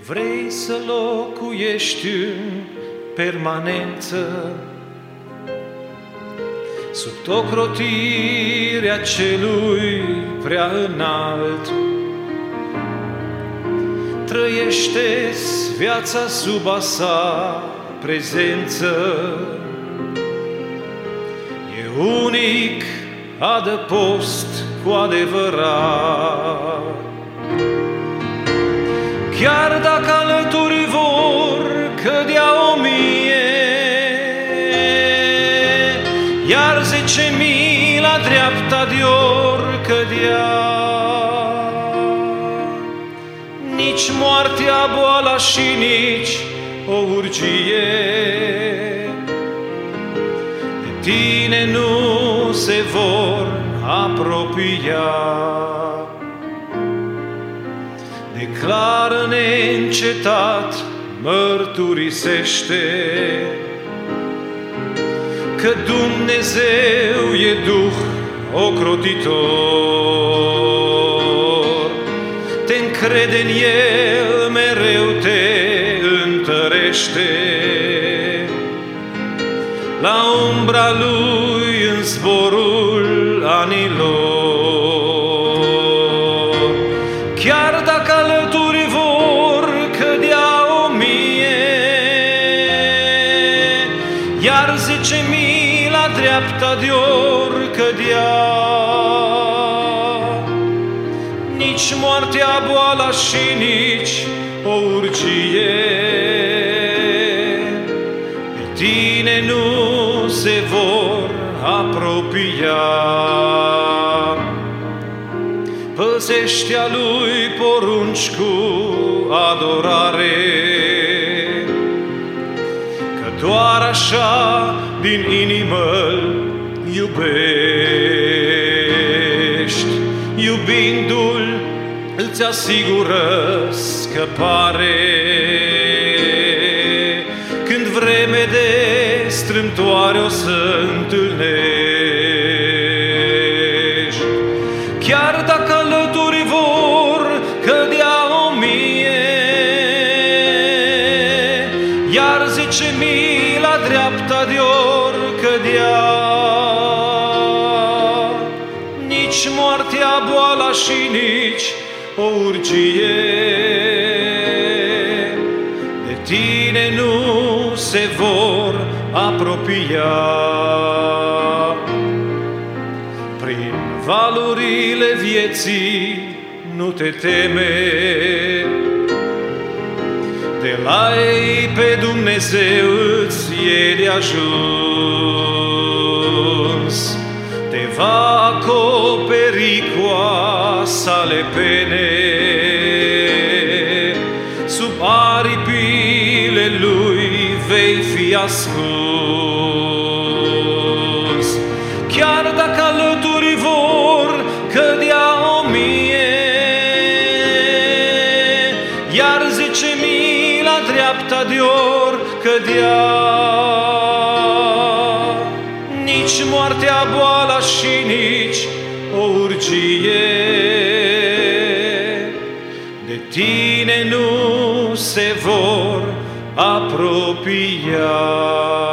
vrei să locuiești în permanență sub ocrotirea celui prea înalt, trăiește-ți viața sub a sa prezență. E unic adăpost cu adevărat. Chiar dacă alături vor cădea 1000, iar 10.000 la dreapta de-or cădea, nici moartea, boala și nici o urgie de tine nu se vor apropia. Declară neîncetat, mărturisește că Dumnezeu e Duh ocrotitor. Te încrede în El, mereu te întărește. La umbra Lui în zborul anilor. Chiar dacă alături vor cădea 1000, iar 10.000 la dreapta de-or cădea, nici moartea, boala și nici o urgie de tine nu se vor apropia. Păzește-a Lui porunci cu adorare, că doar așa din inimă-L iubești. Iubindu-L îți asigură scăpare când vreme de strâmtoare o să întâlnești. Chiar dacă alături vor cădea 1000, iar 10.000 la dreapta de-or cădea, nici moartea, boala și nici o urgie de tine nu se vor apropia. Prin valurile vieții nu te teme, de la ei pe Dumnezeu îți e de ajuns. Te va acoperi cu a sale pene, sub aripile Lui vei fi ascuns. Chiar dacă alături vor cădea 1000, iar 10.000 la dreapta de-or cădea, nici moartea, boala și nici o urgie de tine nu se vor apropia.